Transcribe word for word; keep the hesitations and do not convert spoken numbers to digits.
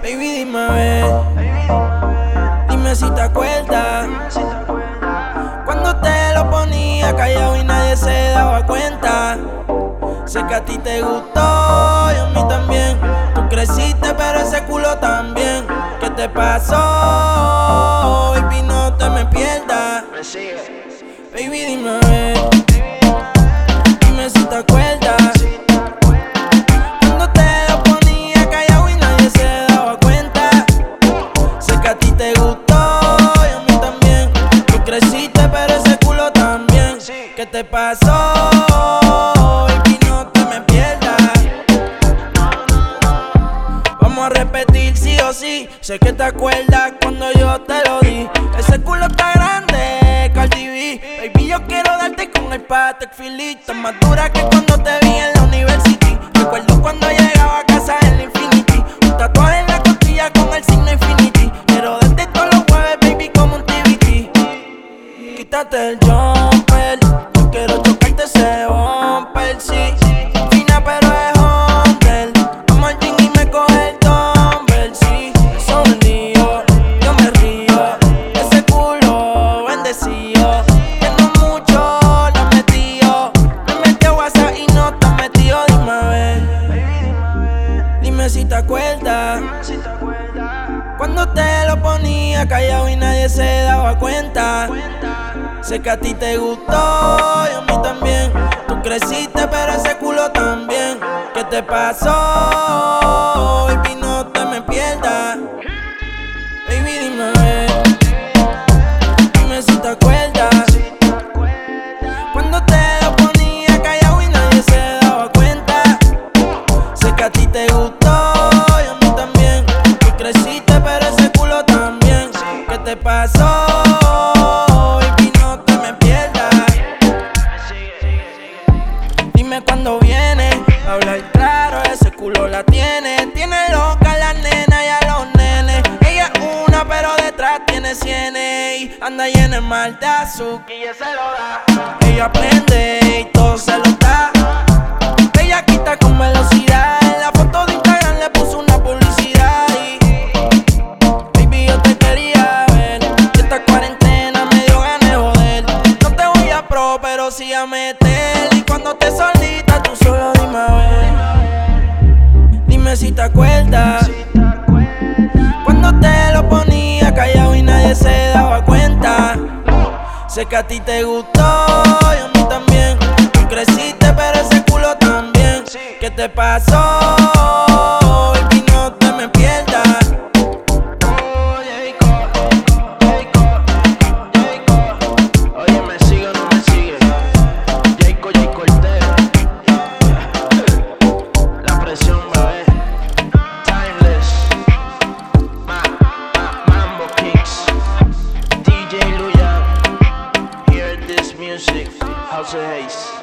Baby, dime a ver, dime si te acuerdas cuando te lo ponía callado y nadie se daba cuenta. Sé que a ti te gustó y a mí también. Tú creciste pero ese culo también. ¿Qué te pasó? Baby, no te me pierdas. Baby, dime a ver, dime si te acuerdas cuando te lo ponía callado y nadie se daba cuenta. Sé que a ti te gustó y a mí también. Tú creciste pero ese culo también. ¿Qué te pasó? Baby, no te me pierdas. Vamos a repetir sí o sí. Sé que te acuerdas cuando yo te lo di. Ese culo está grande, Cardi B. Baby, yo quiero darte con el Patek Philippe. Tan más dura que cuando te vi en la university. Recuerdo cuando llegaba a casa en la Infinity. Un tatuaje en la costilla con el signo Infinity. Quiero darte todos los jueves, baby, como un T V T. Quítate el jumper, yo quiero chocarte ese bumper, sí. Fina pero es Hunter. Vamos al gym y me coge el dumbbell, sí. Eso bendigo, yo me río. Ese culo bendecido. Tengo mucho, lo metido. Me metió WhatsApp y no te has metido. Dime a ver, dime si te acuerdas cuando te lo ponía callado y nadie se daba cuenta. Sé que a ti te gustó y a mí también. Tú creciste pero ese culo también. ¿Qué te pasó? Baby, no te me pierdas. Baby, dime a ver, dime si te acuerdas cuando te lo ponía callado y nadie se daba cuenta. Sé que a ti te gustó y a mí también. Tú creciste pero ese culo también. ¿Qué te pasó? Dime cuando viene, hablar claro, ese culo la tiene. Tiene loca la nena y a los nenes. Ella es una pero detrás tiene cienes. Y anda llena de maldad, azúcar y ella se lo da. Ella aprende y todo se lo da. Ella quita con velocidad. En la foto de Instagram le puso una publicidad. Y baby, yo te quería ver. Y esta cuarentena me dio ganas de joder. No te voy a pro pero sí a meter. Y cuando te solita tú solo dime a ver, dime si te acuerdas cuando te lo ponía callado y nadie se daba cuenta. Sé que a ti te gustó y a mí también. Tú creciste pero ese culo también. ¿Qué te pasó? Baby, no te me pierdas. House of Haze.